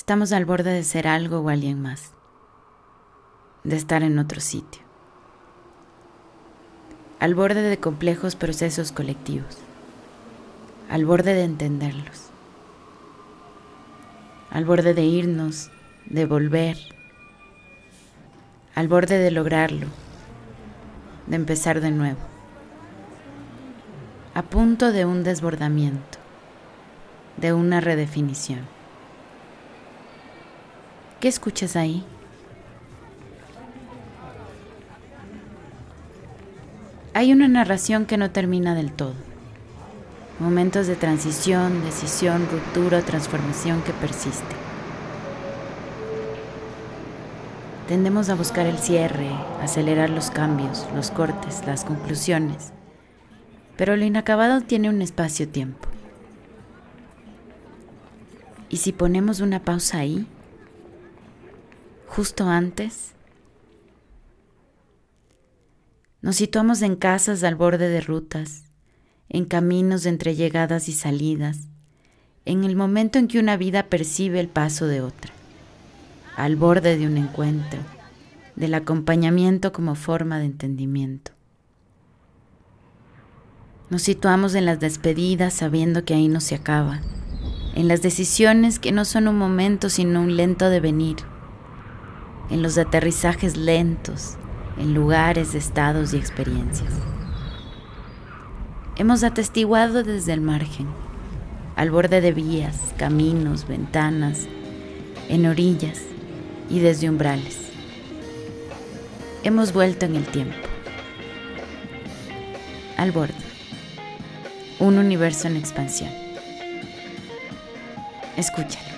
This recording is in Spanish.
Estamos al borde de ser algo o alguien más, de estar en otro sitio, al borde de complejos procesos colectivos, al borde de entenderlos, al borde de irnos, de volver, al borde de lograrlo, de empezar de nuevo, a punto de un desbordamiento, de una redefinición. ¿Qué escuchas ahí? Hay una narración que no termina del todo. Momentos de transición, decisión, ruptura o transformación que persiste. Tendemos a buscar el cierre, acelerar los cambios, los cortes, las conclusiones. Pero lo inacabado tiene un espacio-tiempo. ¿Y si ponemos una pausa ahí? Justo antes. Nos situamos en casas al borde de rutas, en caminos entre llegadas y salidas, en el momento en que una vida percibe el paso de otra, al borde de un encuentro, del acompañamiento como forma de entendimiento. Nos situamos en las despedidas sabiendo que ahí no se acaba, en las decisiones que no son un momento sino un lento devenir, en los aterrizajes lentos, en lugares, estados y experiencias. Hemos atestiguado desde el margen, al borde de vías, caminos, ventanas, en orillas y desde umbrales. Hemos vuelto en el tiempo. Al borde. Un universo en expansión. Escúchalo.